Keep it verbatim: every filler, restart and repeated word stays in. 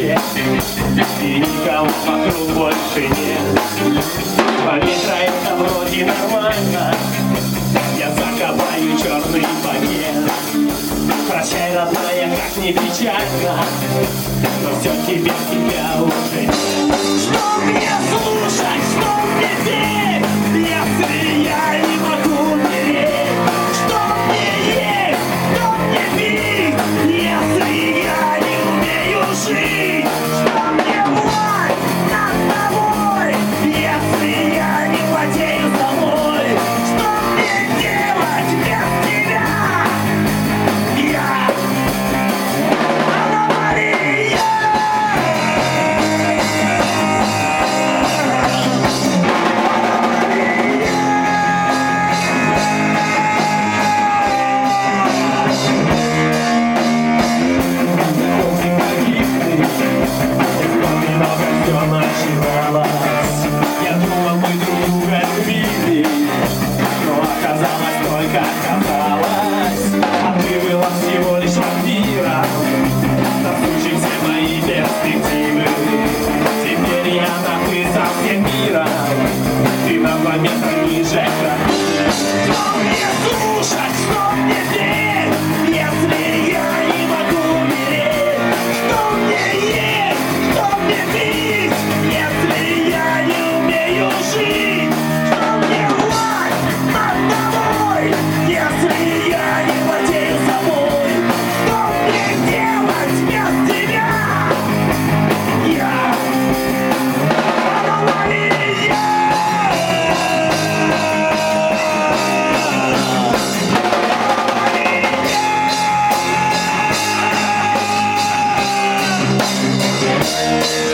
тебе, и никого вокруг больше нет. Пометра это вроде нормально, я закопаю черный пакет. Прощай, родная, как не печально, но все теперь тебя уже нет. Что мне слушать, что мне петь, если я не могу умереть? Что мне есть, что мне пить, если я не умею жить? Что мне власть над тобой, если я не владею собой? Что мне делать без тебя? Я аномалия. Много все начиналось. Я думал, мы друг друга любили, но оказалось только казалось. А ты была всего лишь вампиром, разрушив все мои перспективы. Теперь я написал всем миром, ты на два метра ниже крапивы. Что мне слушать, что мне петь, если я не могу умереть? Что мне есть, что мне пить, если я не умею жить? Что мне власть над тобой, если я не владею собой? Что мне делать без тебя? Я аномалия. Yeah.